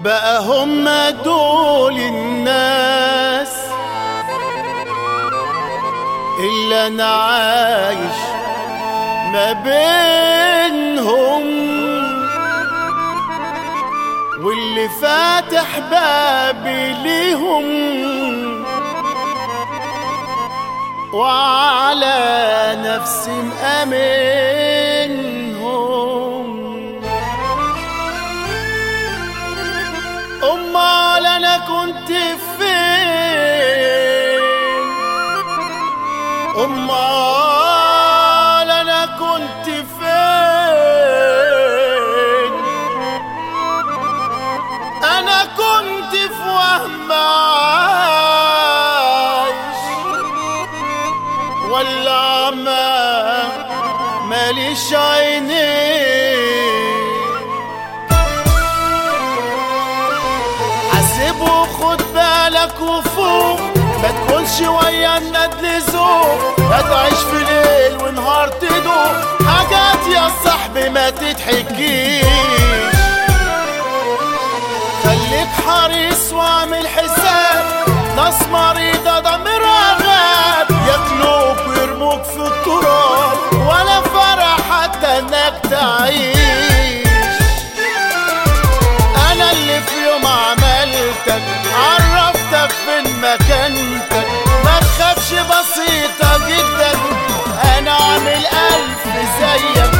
بقى هم دول الناس اللي انا عايش ما بينهم، واللي فاتح بابي ليهم وعلى نفسي مأمنهم. أمال أنا كنت فين؟ أمال أنا كنت فين؟ أنا كنت في وهم عايش ولا ماليش عينين. حاسب وخد بالك وفوق، ما تكونش ويا الندل ذوق، لا تعيش في ليل ونهار تدوق حاجات يا صاحبي ما تتحكيش. خليك حريص واعمل حساب، ناس مريضة ضميرها غاب، ياكلوك ويرموك في التراب ولا فرح حتى انك تعيش. انا اللي في يوم عملتك عرفتك فين مكانتك، ما تخافش بسيطة جدا، انا عامل 1000 زيك